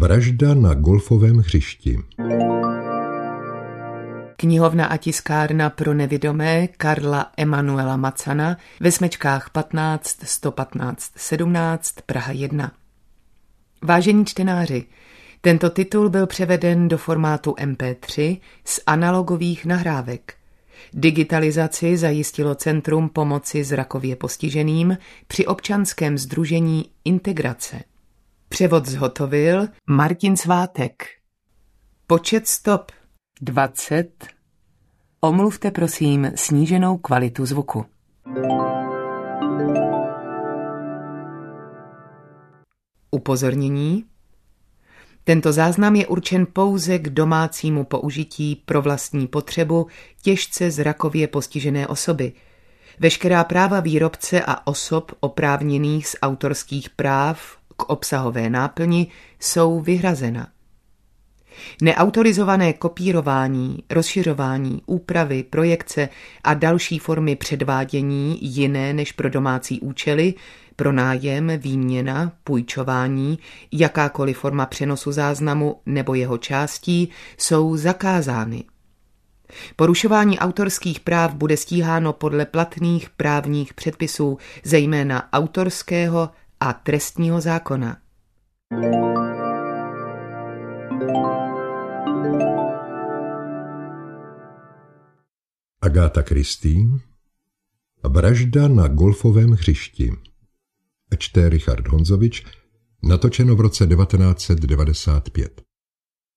Vražda na golfovém hřišti. Knihovna a tiskárna pro nevidomé Karla Emanuela Macana ve smečkách 15 115 17 Praha 1. Vážení čtenáři, tento titul byl převeden do formátu MP3 z analogových nahrávek. Digitalizaci zajistilo Centrum pomoci zrakově postiženým při občanském sdružení Integrace. Převod zhotovil Martin Svátek. Počet stop 20. Omluvte prosím sníženou kvalitu zvuku. Upozornění. Tento záznam je určen pouze k domácímu použití pro vlastní potřebu těžce zrakově postižené osoby. Veškerá práva výrobce a osob oprávněných z autorských práv k obsahové náplni jsou vyhrazena. Neautorizované kopírování, rozšiřování, úpravy, projekce a další formy předvádění jiné než pro domácí účely, pronájem, výměna, půjčování, jakákoliv forma přenosu záznamu nebo jeho částí jsou zakázány. Porušování autorských práv bude stíháno podle platných právních předpisů, zejména autorského a trestního zákona. Agáta Christie. Vražda na golfovém hřišti. Čte Richard Honzovič, natočeno v roce 1995.